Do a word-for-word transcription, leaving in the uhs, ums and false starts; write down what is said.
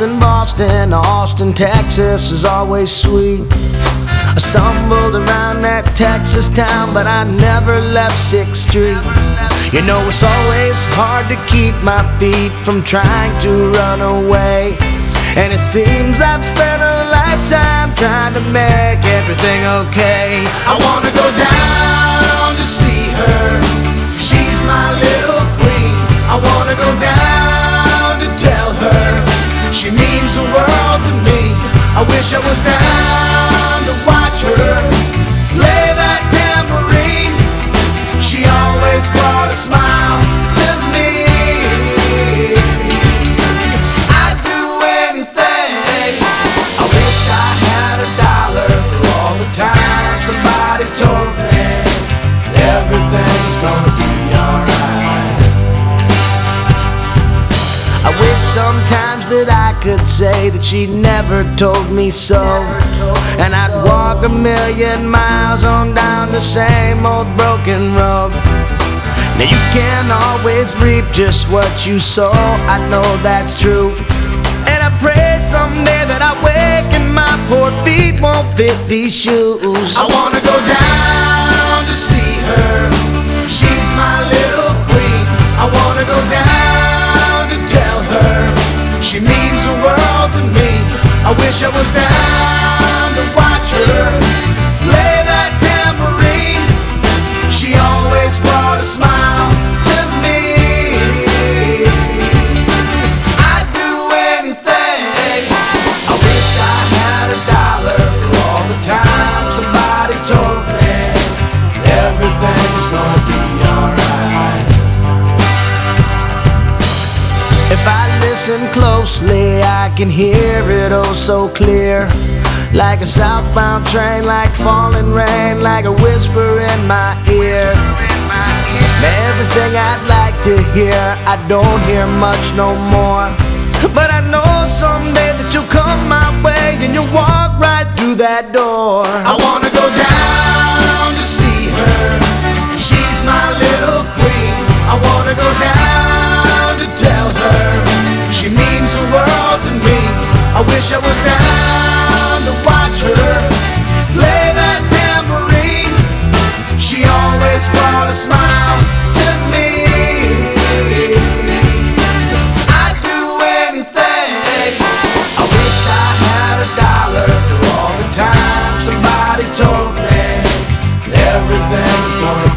Boston, Boston, Austin, Texas is always sweet. I stumbled around that Texas town, but I never left sixth street. You know, it's always hard to keep my feet from trying to run away, and it seems I've spent a lifetime trying to make everything okay. I wanna go down to see her, she's my little queen. I wanna go down to tell her she means the world to me. I wish I was down to watch her play that tambourine. She always brought a smile to me. I'd do anything. I wish I had a dollar for all the time somebody told me everything's gonna be alright. I wish sometimes that I could say that she never told me so, and I'd walk a million miles on down the same old broken road. Now you can't always reap just what you sow, I know that's true, and I pray someday that I wake and my poor feet won't fit these shoes. I wanna go down to see her, she's my little queen. I wanna go down to tell her she means the world to me. I wish I was down to watch her play that tambourine. She always brought a smile to me. I'd do anything. I wish I had a dollar for all the time somebody told me everything's gonna be alright. If I listen closely, I can hear it oh so clear, like a southbound train, like falling rain, like a whisper in my ear. Everything I'd like to hear, I don't hear much no more, but I know someday that you'll come my way and you'll walk right through that door. I wanna go down to see her, she's my little queen. I wanna go down to tell her she means the world to me. I wish I was down to watch her play that tambourine. She always brought a smile to me. I'd do anything. I wish I had a dollar for all the time somebody told me everything's gonna